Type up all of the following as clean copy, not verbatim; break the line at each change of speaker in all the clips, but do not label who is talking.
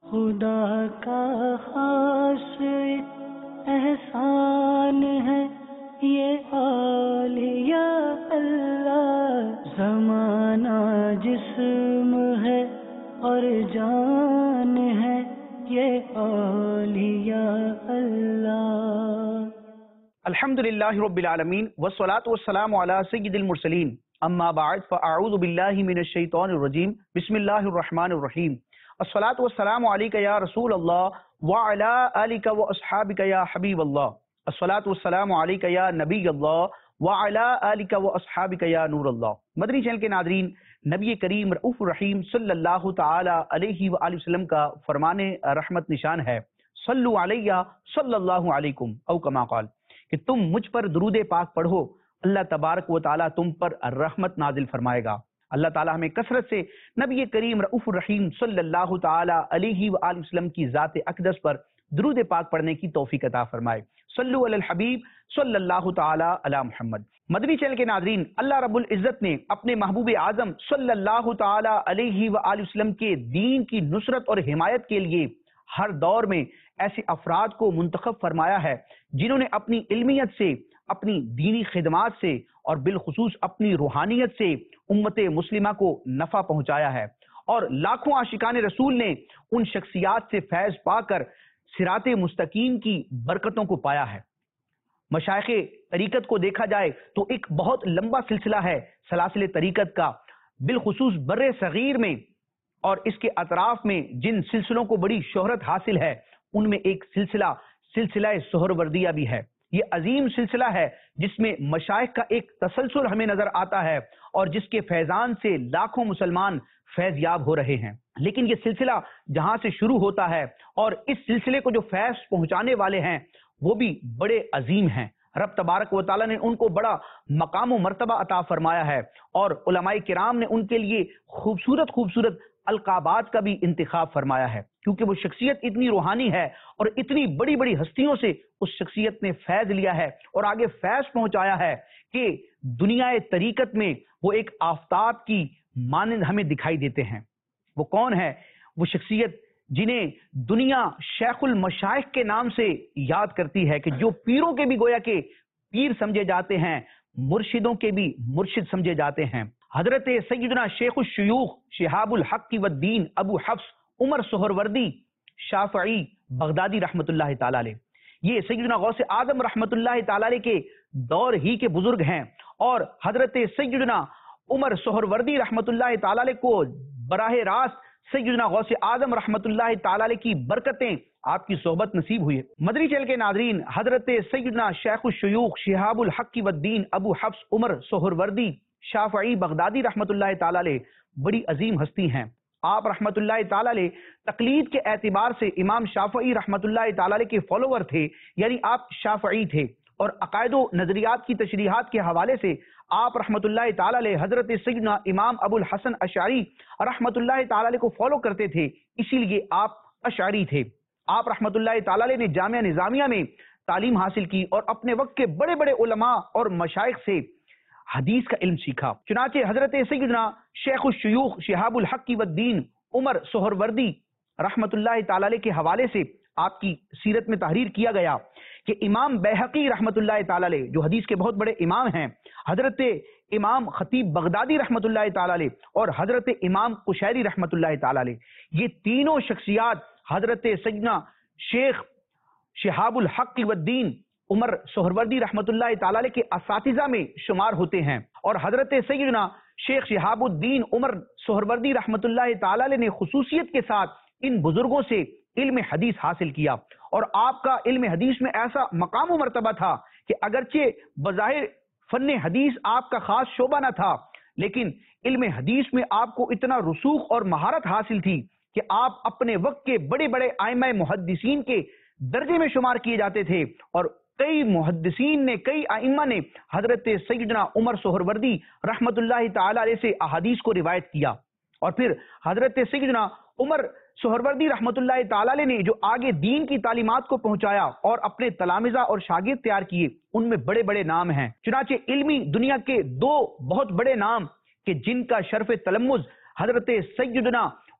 خدا کا خاص احسان ہے یہ اولیاء اللہ، زمانہ جسم ہے اور جان ہے یہ اولیاء اللہ۔
الحمدللہ رب العالمین والصلاة والسلام علی سید المرسلین، اما بعد فاعوذ باللہ من الشیطان الرجیم، بسم اللہ الرحمن الرحیم۔ الصلاة والسلام علیک یا رسول اللہ وعلی آلک واصحابک یا حبیب اللہ، الصلاة والسلام علیک یا نبی اللہ وعلی آلک واصحابک یا نور اللہ۔ مدنی چینل کے ناظرین، نبی کریم رؤوف الرحیم صلی اللہ تعالی علیہ وآلہ وسلم کا فرمان رحمت نشان ہے، صلو علیہ صلی اللہ علیکم او کما قال، کہ تم مجھ پر درود پاک پڑھو، اللہ تبارک و تعالیٰ تم پر رحمت نازل فرمائے گا۔ اللہ تعالیٰ ہمیں کثرت سے نبی کریم رؤوف الرحیم صلی اللہ تعالی علیہ وآلہ وسلم کی ذات اقدس پر درود پاک پڑھنے کی توفیق عطا فرمائے۔ صلو علی الحبیب صلی اللہ تعالی علی محمد۔ مدنی چینل کے ناظرین، اللہ رب العزت نے اپنے محبوب اعظم صلی اللہ تعالی علیہ وآلہ وسلم کے دین کی نصرت اور حمایت کے لیے ہر دور میں ایسے افراد کو منتخب فرمایا ہے جنہوں نے اپنی علمیت سے، اپنی دینی خدمات سے اور بالخصوص اپنی روحانیت سے امت مسلمہ کو نفع پہنچایا ہے، اور لاکھوں عاشقان رسول نے ان شخصیات سے فیض پا کر صراط مستقیم کی برکتوں کو پایا ہے۔ مشائخ طریقت کو دیکھا جائے تو ایک بہت لمبا سلسلہ ہے سلاسل طریقت کا، بالخصوص بر صغیر میں اور اس کے اطراف میں جن سلسلوں کو بڑی شہرت حاصل ہے ان میں ایک سلسلہ سہروردیہ بھی ہے۔ یہ عظیم سلسلہ ہے جس میں مشائخ کا ایک تسلسل ہمیں نظر آتا ہے اور جس کے فیضان سے لاکھوں مسلمان فیض یاب ہو رہے ہیں۔ لیکن یہ سلسلہ جہاں سے شروع ہوتا ہے اور اس سلسلے کو جو فیض پہنچانے والے ہیں وہ بھی بڑے عظیم ہیں، رب تبارک و تعالیٰ نے ان کو بڑا مقام و مرتبہ عطا فرمایا ہے، اور علماء کرام نے ان کے لیے خوبصورت القابات کا بھی انتخاب فرمایا ہے، کیونکہ وہ شخصیت اتنی روحانی ہے اور اتنی بڑی بڑی ہستیوں سے اس شخصیت نے فیض لیا ہے اور آگے فیض پہنچایا ہے کہ دنیا طریقت میں وہ ایک آفتاب کی مانند ہمیں دکھائی دیتے ہیں۔ وہ کون ہے؟ وہ شخصیت جنہیں دنیا شیخ المشائخ کے نام سے یاد کرتی ہے، کہ جو پیروں کے بھی گویا کہ پیر سمجھے جاتے ہیں، مرشدوں کے بھی مرشد سمجھے جاتے ہیں۔ حضرت سیدنا شیخ الشیوخ شہاب الحق والدین ابو حفص عمر سہروردی شافعی بغدادی رحمت اللہ تعالی علیہ، یہ سیدنا غوث اعظم رحمت اللہ تعالی علیہ کے دور ہی کے بزرگ ہیں، اور حضرت سیدنا عمر سہروردی رحمت اللہ تعالی علیہ کو براہ راست سیدنا غوث اعظم رحمت اللہ تعالی علیہ کی برکتیں آپ کی صحبت نصیب ہوئی ہے۔ مدنی چینل کے ناظرین، حضرت سیدنا شیخ الشیوخ شہاب الحق والدین ابو حفص عمر سہروردی شافعی بغدادی رحمت اللہ تعالی علیہ بڑی عظیم ہستی ہیں۔ آپ رحمت اللہ تعالی علیہ تقلید کے اعتبار سے امام شافعی رحمت اللہ تعالی علیہ کے فالوور تھے، یعنی آپ شافعی تھے، اور عقائد و نظریات کی تشریحات کے حوالے سے آپ رحمت اللہ تعالی علیہ حضرت سیدنا امام ابو الحسن اشعری رحمت اللہ تعالی علیہ کو فالو کرتے تھے، اسی لیے آپ اشعری تھے۔ آپ رحمت اللہ تعالی علیہ نے جامعہ نظامیہ میں تعلیم حاصل کی اور اپنے وقت کے بڑے بڑے علماء اور مشائخ سے حدیث کا علم سیکھا۔ چنانچہ حضرت سیدنا شیخ الشیوخ شہاب الحق والدین عمر سہروردی رحمت اللہ تعالی علیہ کے حوالے سے آپ کی سیرت میں تحریر کیا گیا کہ امام بیہقی رحمت اللہ تعالی علیہ جو حدیث کے بہت بڑے امام ہیں، حضرت امام خطیب بغدادی رحمت اللہ تعالی علیہ اور حضرت امام قشیری رحمت اللہ تعالی علیہ، یہ تینوں شخصیات حضرت سیدنا شیخ شہاب الحق والدین عمر سہروردی رحمت اللہ تعالی علیہ کے اساتذہ میں شمار ہوتے ہیں، اور حضرت سیدنا شیخ شہاب الدین عمر سہروردی رحمت اللہ تعالی علیہ نے خصوصیت کے ساتھ ان بزرگوں سے علم حدیث حاصل کیا، اور آپ کا علم حدیث میں ایسا مقام و مرتبہ تھا کہ اگرچہ بظاہر فن حدیث آپ کا خاص شعبہ نہ تھا، لیکن علم حدیث میں آپ کو اتنا رسوخ اور مہارت حاصل تھی کہ آپ اپنے وقت کے بڑے بڑے ائمہ محدثین کے درجے میں شمار کیے جاتے تھے، اور کئی محدثین نے، کئی ائمہ نے حضرت سیدنا عمر سہروردی رحمت اللہ تعالی علیہ سے احادیث کو روایت کیا، اور پھر حضرت سیدنا عمر سہروردی رحمت اللہ تعالی علیہ نے جو آگے دین کی تعلیمات کو پہنچایا اور اپنے تلامذہ اور شاگرد تیار کیے، ان میں بڑے بڑے نام ہیں۔ چنانچہ علمی دنیا کے دو بہت بڑے نام کہ جن کا شرف تلمذ حضرت سیدنا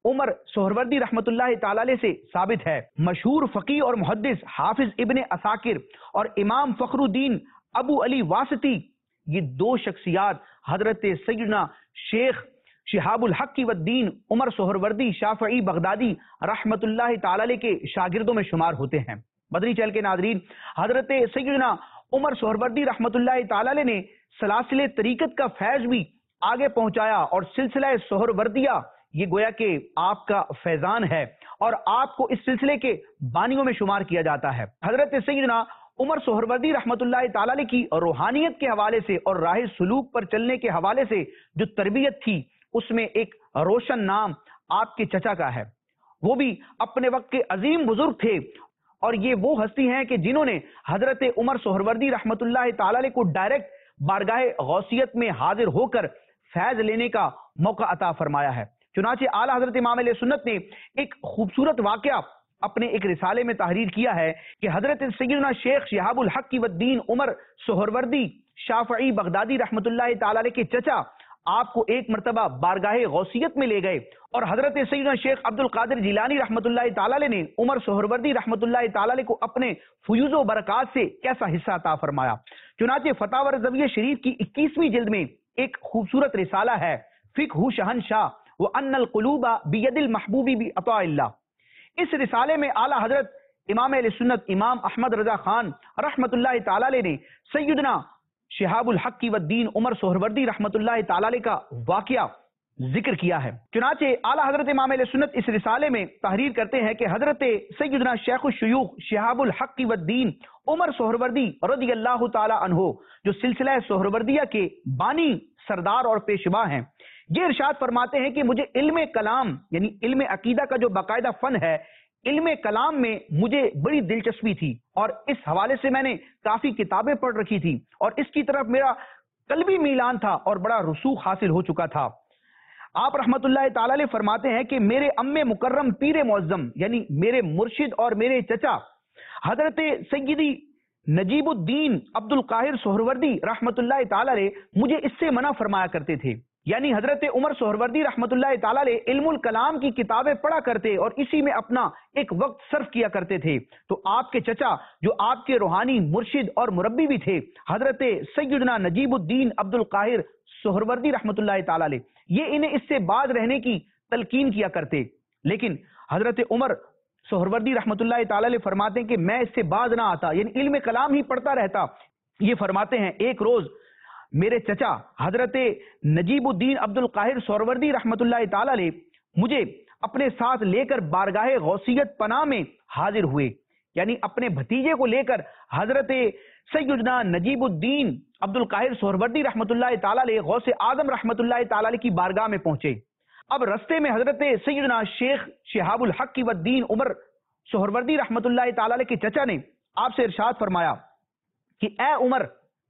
عمر سہروردی رحمت اللہ تعالی علیہ سے ثابت ہے۔ مشہور فقیہ اور محدث حافظ ابن عساکر اور امام فخر الدین ابو علی واسطی، یہ دو شخصیات حضرت سیدنا شیخ شہاب الحق والدین عمر سہروردی شافعی بغدادی رحمت اللہ تعالی علیہ کے شاگردوں میں شمار ہوتے ہیں۔ مدنی چینل کے ناظرین، حضرت سیدنا عمر سہروردی رحمت اللہ تعالی علیہ نے سلاسل طریقت کا فیض بھی آگے پہنچایا، اور سلسلہ سہروردیہ یہ گویا کہ آپ کا فیضان ہے اور آپ کو اس سلسلے کے بانیوں میں شمار کیا جاتا ہے۔ حضرت سیدنا عمر سہروردی رحمت اللہ تعالی علیہ کی روحانیت کے حوالے سے اور راہ سلوک پر چلنے کے حوالے سے جو تربیت تھی، اس میں ایک روشن نام آپ کے چچا کا ہے۔ وہ بھی اپنے وقت کے عظیم بزرگ تھے، اور یہ وہ ہستی ہیں کہ جنہوں نے حضرت عمر سہروردی رحمت اللہ تعالی علیہ کو ڈائریکٹ بارگاہ غوثیت میں حاضر ہو کر فیض لینے کا موقع عطا فرمایا ہے۔ چنانچہ اعلیٰ حضرت امام علیہ سنت نے ایک خوبصورت واقعہ اپنے ایک رسالے میں تحریر کیا ہے کہ حضرت سیدنا شیخ شہاب الحق والدین عمر سہروردی شافعی بغدادی رحمت اللہ تعالی علیہ کے چچا آپ کو ایک مرتبہ بارگاہ غوثیت میں لے گئے، اور حضرت سیدنا شیخ عبد القادر جیلانی رحمت اللہ تعالی علیہ نے عمر سہروردی رحمت اللہ تعالی علیہ کو اپنے فیوز و برکات سے کیسا حصہ عطا فرمایا۔ چنانچہ فتاوی رضویہ شریف کی 21ویں جلد میں ایک خوبصورت رسالہ ہے، فقہ شہنشاہ وان القلوب بید المحبوب بعطاء اللہ۔ اس رسالے میں اعلیٰ حضرت امام اہل سنت امام احمد رضا خان رحمت اللہ تعالی علیہ نے سیدنا شہاب الحق والدین عمر سہروردی رحمت اللہ تعالی علیہ کا واقعہ ذکر کیا ہے۔ چنانچہ اعلیٰ حضرت امام اہل سنت اس رسالے میں تحریر کرتے ہیں کہ حضرت سیدنا شیخ الشیوخ شہاب الحق والدین عمر سہروردی رضی اللہ تعالی عنہ، جو سلسلہ سہروردیہ کے بانی سردار اور پیشوا ہیں، یہ ارشاد فرماتے ہیں کہ مجھے علم کلام یعنی علم عقیدہ کا جو باقاعدہ فن ہے، علم کلام میں مجھے بڑی دلچسپی تھی، اور اس حوالے سے میں نے کافی کتابیں پڑھ رکھی تھی، اور اس کی طرف میرا قلبی میلان تھا اور بڑا رسوخ حاصل ہو چکا تھا۔ آپ رحمت اللہ تعالی علیہ فرماتے ہیں کہ میرے ام مکرم پیر معظم یعنی میرے مرشد اور میرے چچا حضرت سیدی نجیب الدین عبد القاہر سہروردی رحمت اللہ تعالی علیہ مجھے اس سے منع فرمایا کرتے تھے، یعنی حضرت عمر سہروردی رحمت اللہ تعالی علیہ علم الکلام کی کتابیں پڑھا کرتے اور اسی میں اپنا ایک وقت صرف کیا کرتے تھے، تو آپ کے چچا جو آپ کے روحانی مرشد اور مربی بھی تھے، حضرت سیدنا نجیب الدین عبد القاہر سہروردی رحمت اللہ تعالی علیہ، یہ انہیں اس سے باز رہنے کی تلقین کیا کرتے، لیکن حضرت عمر سہروردی رحمت اللہ تعالی علیہ فرماتے ہیں کہ میں اس سے باز نہ آتا، یعنی علم کلام ہی پڑھتا رہتا۔ یہ فرماتے ہیں ایک روز میرے چچا حضرت نجیب الدین عبد القاہر سہروردی رحمت اللہ تعالی علیہ مجھے اپنے ساتھ لے کر بارگاہ غوثیت پناہ میں حاضر ہوئے، یعنی اپنے بھتیجے کو لے کر حضرت سیدنا نجیب الدین عبد القاہر سہروردی رحمت اللہ تعالی علیہ غوث اعظم رحمت اللہ تعالی علیہ کی بارگاہ میں پہنچے۔ اب رستے میں حضرت سیدنا شیخ شہاب الحق والدین عمر سہروردی رحمت اللہ تعالی علیہ کے چچا نے آپ سے ارشاد فرمایا کہ اے عمر،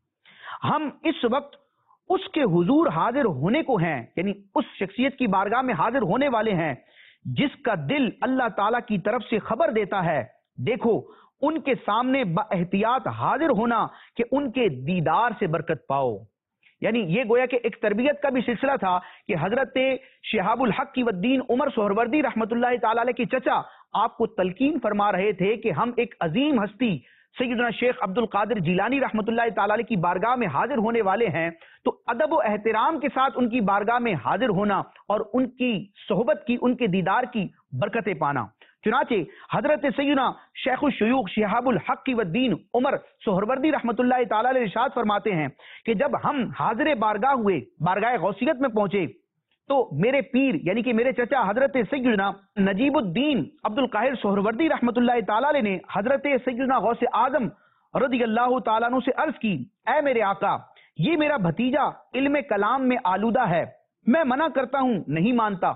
ہم اس وقت اس کے حضور حاضر ہونے کو ہیں، یعنی اس شخصیت کی بارگاہ میں حاضر ہونے والے ہیں جس کا دل اللہ تعالیٰ کی طرف سے خبر دیتا ہے، دیکھو ان کے سامنے با احتیاط حاضر ہونا کہ ان کے دیدار سے برکت پاؤ۔ یعنی یہ گویا کہ ایک تربیت کا بھی سلسلہ تھا کہ حضرت شہاب الحق والدین عمر سہروردی رحمت اللہ تعالی علیہ کے چچا آپ کو تلقین فرما رہے تھے کہ ہم ایک عظیم ہستی سیدنا شیخ عبد القادر جیلانی رحمت اللہ تعالی علیہ کی بارگاہ میں حاضر ہونے والے ہیں، تو ادب و احترام کے ساتھ ان کی بارگاہ میں حاضر ہونا اور ان کی صحبت کی، ان کے دیدار کی برکتیں پانا۔ چنانچہ حضرت سیدنا شیخ الشیوخ شہاب الحق والدین عمر سہروردی رحمت اللہ تعالی علیہ ارشاد فرماتے ہیں کہ جب ہم حاضر بارگاہ ہوئے، بارگاہ غوثیت میں پہنچے، تو میرے پیر یعنی کہ میرے چچا حضرت سیدنا نجیب الدین عبد القاہر سہروردی رحمت اللہ تعالی علیہ نے حضرت سیدنا غوث اعظم رضی اللہ تعالیٰ عنہ سے عرض کی، اے میرے آقا، یہ میرا بھتیجا علم کلام میں آلودہ ہے، میں منع کرتا ہوں، نہیں مانتا۔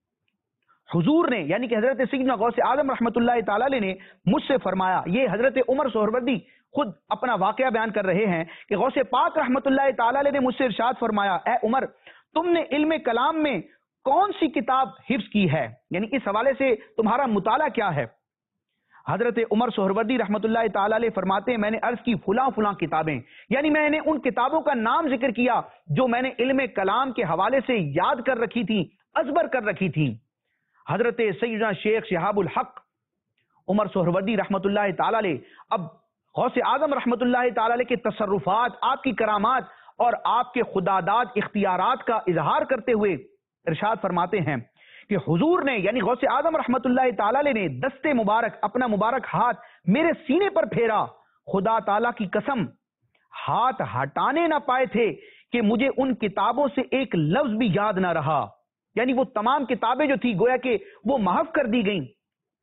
حضور نے یعنی کہ حضرت سیدنا غوث اعظم رحمت اللہ تعالی علیہ نے مجھ سے فرمایا، یہ حضرت عمر سہروردی خود اپنا واقعہ بیان کر رہے ہیں کہ غوث پاک رحمت اللہ تعالی علیہ نے مجھ سے ارشاد فرمایا، اے عمر، تم نے علم کلام میں کون سی کتاب حفظ کی ہے، یعنی اس حوالے سے تمہارا مطالعہ کیا ہے؟ حضرت عمر سہروردی رحمت اللہ تعالی علیہ فرماتے ہیں میں نے عرض کی فلاں فلاں کتابیں، یعنی میں نے ان کتابوں کا نام ذکر کیا جو میں نے علم کلام کے حوالے سے یاد کر رکھی تھی، ازبر کر رکھی تھی۔ حضرت سیدنا شیخ شہاب الحق عمر سہروردی رحمۃ اللہ تعالی علیہ اب غوث اعظم رحمۃ اللہ تعالی علیہ کے تصرفات، آپ کی کرامات اور آپ کے خداداد اختیارات کا اظہار کرتے ہوئے ارشاد فرماتے ہیں کہ حضور نے یعنی غوث اعظم رحمۃ اللہ تعالی علیہ نے دستے مبارک، اپنا مبارک ہاتھ میرے سینے پر پھیرا، خدا تعالیٰ کی قسم ہاتھ ہٹانے نہ پائے تھے کہ مجھے ان کتابوں سے ایک لفظ بھی یاد نہ رہا، یعنی وہ تمام کتابیں جو تھی گویا کہ وہ محو کر دی گئیں۔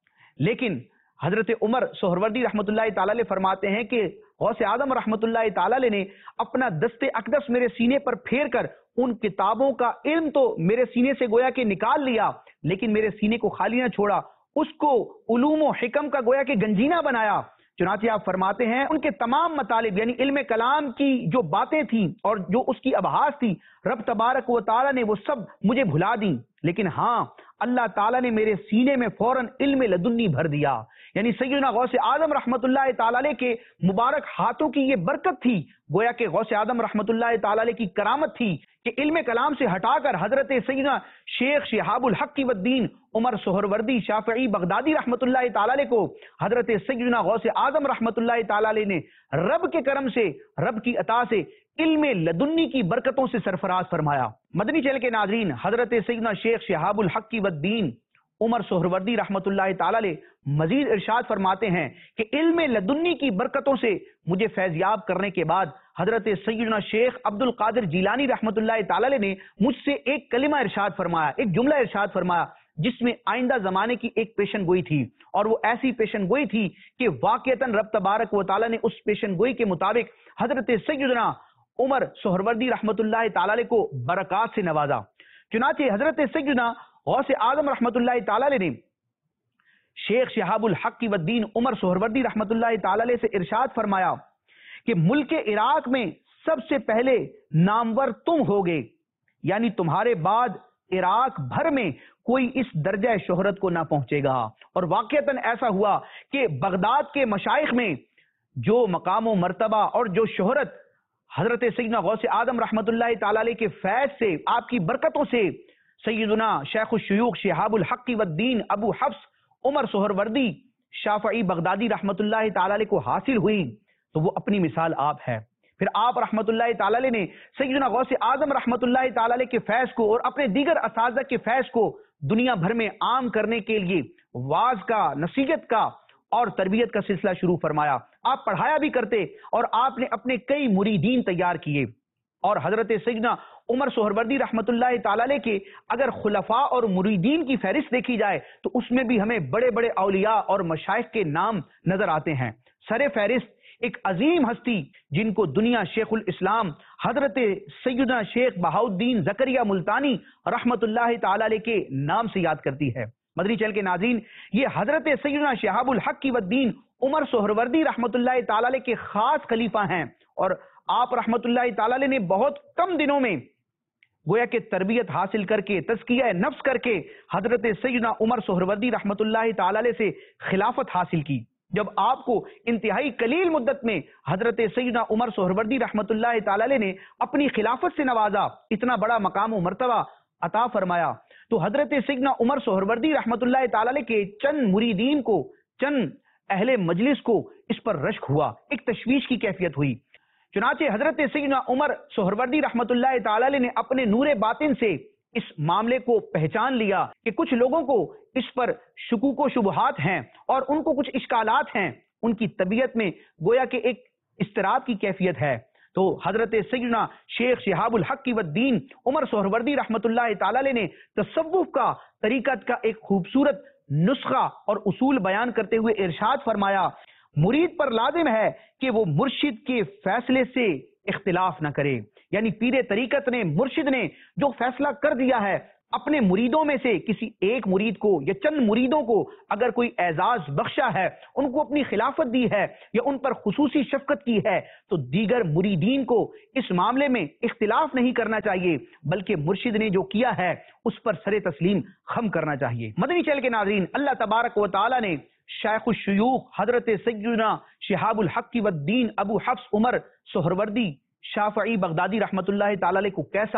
لیکن حضرت عمر سہروردی رحمۃ اللہ تعالی علیہ فرماتے ہیں کہ غوث اعظم رحمۃ اللہ تعالی علیہ نے اپنا دست اقدس میرے سینے پر پھیر کر ان کتابوں کا علم تو میرے سینے سے گویا کہ نکال لیا، لیکن میرے سینے کو خالی نہ چھوڑا، اس کو علوم و حکم کا گویا کہ گنجینہ بنایا۔ چنانچہ آپ فرماتے ہیں ان کے تمام مطالب یعنی علم کلام کی جو باتیں تھیں اور جو اس کی ابحاث تھی، رب تبارک و تعالی نے وہ سب مجھے بھلا دیں، لیکن ہاں اللہ تعالیٰ نے میرے سینے میں فوراً علم لدنی بھر دیا۔ یعنی سیدنا غوث اعظم رحمۃ اللہ تعالی علیہ کے مبارک ہاتھوں کی یہ برکت تھی، گویا کہ غوث اعظم رحمۃ اللہ تعالی علیہ کی کرامت تھی کہ علم کلام سے ہٹا کر حضرت سیدنا شیخ شہاب الحق والدین عمر سہروردی شافعی بغدادی رحمۃ اللہ تعالی علیہ کو حضرت سیدنا غوث اعظم رحمۃ اللہ تعالی علیہ نے رب کے کرم سے، رب کی عطا سے علم لدنی کی برکتوں سے سرفراز فرمایا۔ مدنی چینل کے ناظرین، حضرت سیدنا شیخ شہاب الحق والدین عمر سہروردی رحمۃ اللہ تعالی علیہ مزید ارشاد فرماتے ہیں کہ علم لدنی کی برکتوں سے مجھے فیضیاب کرنے کے بعد حضرت سیدنا شیخ عبد القادر جیلانی رحمۃ اللہ تعالی علیہ نے مجھ سے ایک کلمہ ارشاد فرمایا، ایک جملہ ارشاد فرمایا جس میں آئندہ زمانے کی ایک پیشن گوئی تھی، اور وہ ایسی پیشن گوئی تھی کہ واقعتاً رب تبارک و تعالی نے اس پیشن گوئی کے مطابق حضرت سیدنا عمر سہروردی رحمۃ اللہ تعالی علیہ کو برکات سے نوازا۔ چنانچہ حضرت سیدنا غوث اعظم رحمۃ اللہ تعالی علیہ نے شیخ شہاب الحق والدین عمر سہروردی رحمۃ اللہ تعالی علیہ سے ارشاد فرمایا کہ ملک عراق میں سب سے پہلے نامور تم ہوگے، یعنی تمہارے بعد عراق بھر میں کوئی اس درجہ شہرت کو نہ پہنچے گا۔ اور واقعتاً ایسا ہوا کہ بغداد کے مشائخ میں جو مقام و مرتبہ اور جو شہرت حضرت سیدنا غوث اعظم رحمۃ اللہ تعالی علیہ کے فیض سے، آپ کی برکتوں سے سیدنا شیخ الشیوخ شہاب الحق والدین ابو حفص عمر سہروردی شافعی بغدادی رحمۃ اللہ تعالی علیہ کو حاصل ہوئی، تو وہ اپنی مثال آپ ہے۔ پھر آپ رحمۃ اللہ تعالی علیہ نے سیدنا غوث اعظم رحمۃ اللہ تعالی علیہ کے فیض کو اور اپنے دیگر اساتذہ کے فیض کو دنیا بھر میں عام کرنے کے لیے واعظ کا، نصیحت کا اور تربیت کا سلسلہ شروع فرمایا۔ آپ پڑھایا بھی کرتے اور آپ نے اپنے کئی مریدین تیار کیے، اور حضرت سیدنا عمر سہروردی رحمۃ اللہ تعالی علیہ کے اگر خلفاء اور مریدین کی فہرست دیکھی جائے تو اس میں بھی ہمیں بڑے بڑے اولیاء اور مشائخ کے نام نظر آتے ہیں۔ سر فہرست ایک عظیم ہستی جن کو دنیا شیخ الاسلام حضرت سیدنا شیخ بہاؤالدین زکریا ملتانی رحمۃ اللہ تعالی علیہ کے نام سے یاد کرتی ہے۔ مدنی چینل کے ناظرین، یہ حضرت سیدنا شہاب الحق والدین عمر سہروردی رحمۃ اللہ تعالی علیہ کے خاص خلیفہ ہیں، اور آپ رحمۃ اللہ تعالی علیہ نے بہت کم دنوں میں گویا کہ تربیت حاصل کر کے، تزکیہ نفس کر کے حضرت سیدنا عمر سہروردی رحمۃ اللہ تعالی علیہ سے خلافت حاصل کی۔ جب آپ کو انتہائی قلیل مدت میں حضرت سیدنا عمر سہروردی رحمۃ اللہ تعالی علیہ نے اپنی خلافت سے نوازا، اتنا بڑا مقام و مرتبہ عطا فرمایا، تو حضرت سیدنا عمر سہروردی رحمۃ اللہ تعالی علیہ کے چند مریدین کو، چند اہل مجلس کو اس پر رشک ہوا، ایک تشویش کی کیفیت ہوئی۔ چنانچہ حضرت سیدنا عمر سہروردی رحمۃ اللہ تعالی علیہ نے اپنے نور باطن سے اس معاملے کو پہچان لیا کہ کچھ لوگوں کو اس پر شکوک و شبہات ہیں اور ان کو کچھ اشکالات ہیں، ان کی طبیعت میں گویا کہ ایک اضطراب کی کیفیت ہے۔ تو حضرت سیدنا شیخ شہاب الحق والدین عمر سہروردی رحمۃ اللہ تعالی علیہ نے تصوف کا، طریقت کا ایک خوبصورت نسخہ اور اصول بیان کرتے ہوئے ارشاد فرمایا، مرید پر لازم ہے کہ وہ مرشد کے فیصلے سے اختلاف نہ کرے، یعنی پیر طریقت نے، مرشد نے جو فیصلہ کر دیا ہے، اپنے مریدوں میں سے کسی ایک مرید کو یا چند مریدوں کو اگر کوئی اعزاز بخشا ہے، ان کو اپنی خلافت دی ہے یا ان پر خصوصی شفقت کی ہے، تو دیگر مریدین کو اس معاملے میں اختلاف نہیں کرنا چاہیے، بلکہ مرشد نے جو کیا ہے اس پر سر تسلیم خم کرنا چاہیے۔ مدنی چینل کے ناظرین، اللہ تبارک و تعالی نے شیخ الشیوخ حضرت سیدنا شہاب الحق والدین ابو حفص عمر سہروردی شافعی بغدادی رحمۃ اللہ تعالی علیہ کو کیسا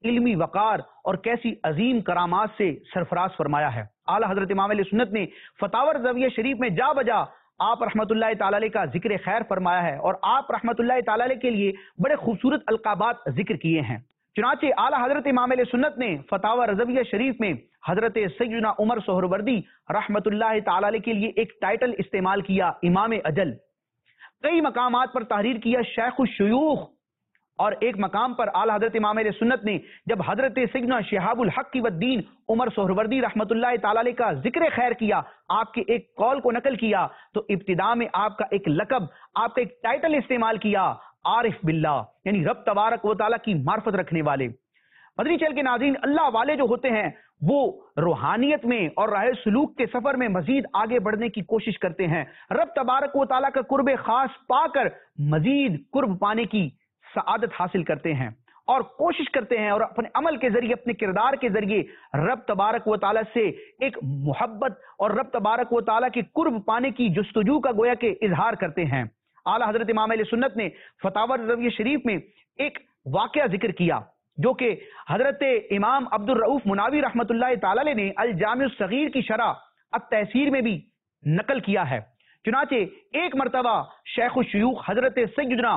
علمی وقار اور کیسی عظیم کرامات سے سرفراز فرمایا ہے۔ اعلیٰ حضرت امام علیہ سنت نے فتاوی رضویہ شریف میں جا بجا آپ رحمت اللہ تعالی علیہ کا ذکر خیر فرمایا ہے، اور آپ رحمت اللہ تعالی علیہ کے لیے بڑے خوبصورت القابات ذکر کیے ہیں۔ چنانچہ اعلیٰ حضرت امام علیہ سنت نے فتاوی رضویہ شریف میں حضرت سیدنا عمر سہروردی رحمت اللہ تعالی علیہ کے لیے ایک ٹائٹل استعمال کیا، امام اجل۔ کئی مقامات پر تحریر کیا شیخ الشیوخ، اور ایک مقام پر اعلیٰ حضرت امام علیہ سنت نے جب حضرت سیدنا شہاب الحق والدین عمر سہروردی رحمت اللہ تعالی علیہ کا ذکر خیر کیا، آپ کے ایک قول کو نقل کیا، تو ابتدا میں آپ کا ایک لقب، آپ کا ایک ٹائٹل استعمال کیا، عارف باللہ، یعنی رب تبارک و تعالیٰ کی معرفت رکھنے والے۔ مدنی چینل کے ناظرین، اللہ والے جو ہوتے ہیں وہ روحانیت میں اور راہ سلوک کے سفر میں مزید آگے بڑھنے کی کوشش کرتے ہیں، رب تبارک و تعالیٰ کا قرب خاص پا کر مزید قرب پانے کی سعادت حاصل کرتے ہیں اور کوشش کرتے ہیں، اور اپنے عمل کے ذریعے، اپنے کردار کے ذریعے رب تبارک و تعالیٰ سے ایک محبت اور رب تبارک و تعالیٰ کی قرب پانے کی جستجو کا گویا کہ اظہار کرتے ہیں۔ اعلیٰ حضرت امام علیہ سنت نے فتاوی رضویہ شریف میں ایک واقعہ ذکر کیا جو کہ حضرت امام عبد الرؤف مناوی رحمت اللہ تعالی علیہ نے الجامع الصغیر کی شرح التحسیر میں بھی نقل کیا ہے۔ چنانچہ ایک مرتبہ شیخ الشیوخ حضرت سیدنا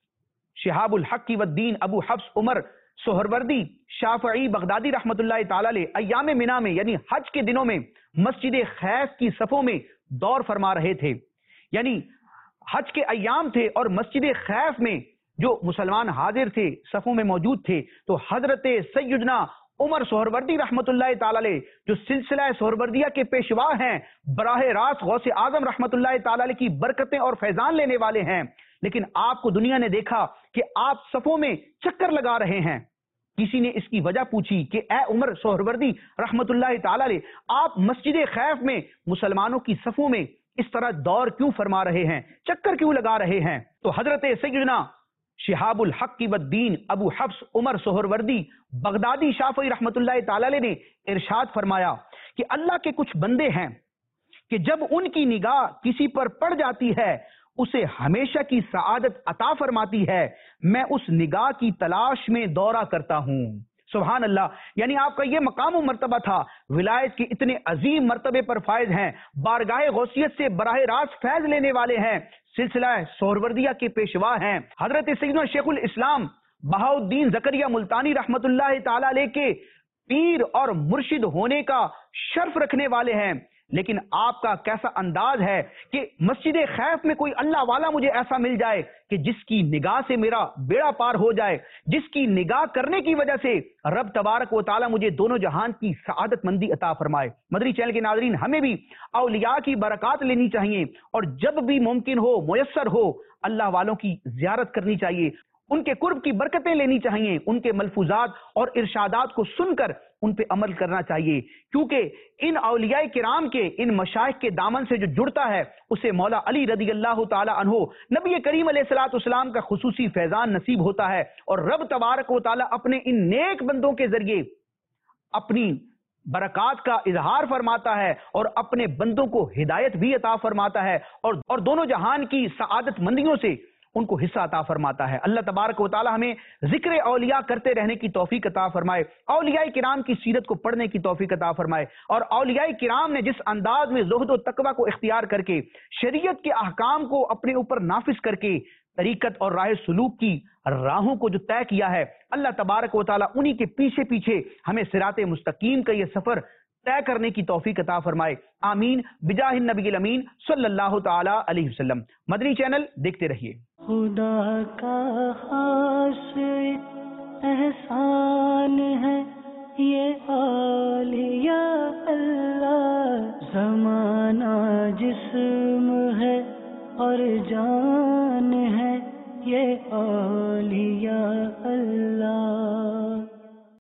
شہاب الحق والدین ابو حفص عمر سہروردی شافعی بغدادی رحمت اللہ تعالی علیہ ایام منا میں، یعنی حج کے دنوں میں، مسجد خیف کی صفوں میں دور فرما رہے تھے۔ یعنی حج کے ایام تھے اور مسجد خیف میں جو مسلمان حاضر تھے، صفوں میں موجود تھے، تو حضرت سیدنا عمر سہروردی رحمت اللہ تعالی علیہ جو سلسلہ سہروردیہ کے پیشوا ہیں، براہ راست غوث اعظم رحمت اللہ تعالی علیہ کی برکتیں اور فیضان لینے والے ہیں، لیکن آپ کو دنیا نے دیکھا کہ آپ صفوں میں چکر لگا رہے ہیں۔ کسی نے اس کی وجہ پوچھی کہ اے عمر سہروردی رحمت اللہ تعالی علیہ، آپ مسجد خیف میں مسلمانوں کی صفوں میں اس طرح دور کیوں فرما رہے ہیں، چکر کیوں لگا رہے ہیں؟ تو حضرت سیدنا شہاب الحق والدین ابو حفص عمر سہروردی بغدادی شافعی رحمت اللہ تعالی علیہ نے ارشاد فرمایا کہ اللہ کے کچھ بندے ہیں کہ جب ان کی نگاہ کسی پر پڑ جاتی ہے اسے ہمیشہ کی سعادت عطا فرماتی ہے، میں اس نگاہ کی تلاش میں دورہ کرتا ہوں۔ سبحان اللہ، یعنی آپ کا یہ مقام و مرتبہ تھا، ولایت کے اتنے عظیم مرتبے پر فائز ہیں، بارگاہ غوثیت سے براہ راست فیض لینے والے ہیں، سلسلہ سہروردیہ کے پیشوا ہیں، حضرت سیدنا شیخ الاسلام بہاؤالدین زکریا ملتانی رحمت اللہ تعالی علیہ کے پیر اور مرشد ہونے کا شرف رکھنے والے ہیں، لیکن آپ کا کیسا انداز ہے کہ مسجد خیف میں کوئی اللہ والا مجھے ایسا مل جائے کہ جس کی نگاہ سے میرا بیڑا پار ہو جائے، جس کی نگاہ کرنے کی وجہ سے رب تبارک و تعالی مجھے دونوں جہان کی سعادت مندی عطا فرمائے۔ مدنی چینل کے ناظرین، ہمیں بھی اولیاء کی برکات لینی چاہیے، اور جب بھی ممکن ہو، میسر ہو، اللہ والوں کی زیارت کرنی چاہیے، ان کے قرب کی برکتیں لینی چاہیے، ان کے ملفوظات اور ارشادات کو سن کر ان پہ عمل کرنا چاہیے، کیونکہ ان اولیاء کرام کے، ان مشائخ کے دامن سے جو جڑتا ہے اسے مولا علی رضی اللہ تعالی عنہ نبی کریم علیہ الصلوۃ والسلام کا خصوصی فیضان نصیب ہوتا ہے، اور رب تبارک و تعالی اپنے ان نیک بندوں کے ذریعے اپنی برکات کا اظہار فرماتا ہے اور اپنے بندوں کو ہدایت بھی عطا فرماتا ہے، اور دونوں جہان کی سعادت مندیوں سے ان کو حصہ عطا فرماتا ہے۔ اللہ تبارک و تعالی ہمیں ذکر اولیاء کرتے رہنے کی توفیق عطا فرمائے، اولیاء کرام کی سیرت کو پڑھنے کی توفیق عطا فرمائے، اور اولیاء کرام نے جس انداز میں زہد و تقوی کو اختیار کر کے شریعت کے احکام کو اپنے اوپر نافذ کر کے طریقت اور راہ سلوک کی راہوں کو جو طے کیا ہے، اللہ تبارک و تعالی انہی کے پیچھے پیچھے ہمیں صراط مستقیم کا یہ سفر طے کرنے کی توفیق عطا فرمائے، آمین بجاہ النبی الامین صلی اللہ تعالی علیہ وسلم۔ مدنی چینل دیکھتے رہیے۔
خدا کا خاص احسان ہے یہ اولیاء اللہ، زمانہ جسم ہے اور جان ہے یہ اولیاء اللہ۔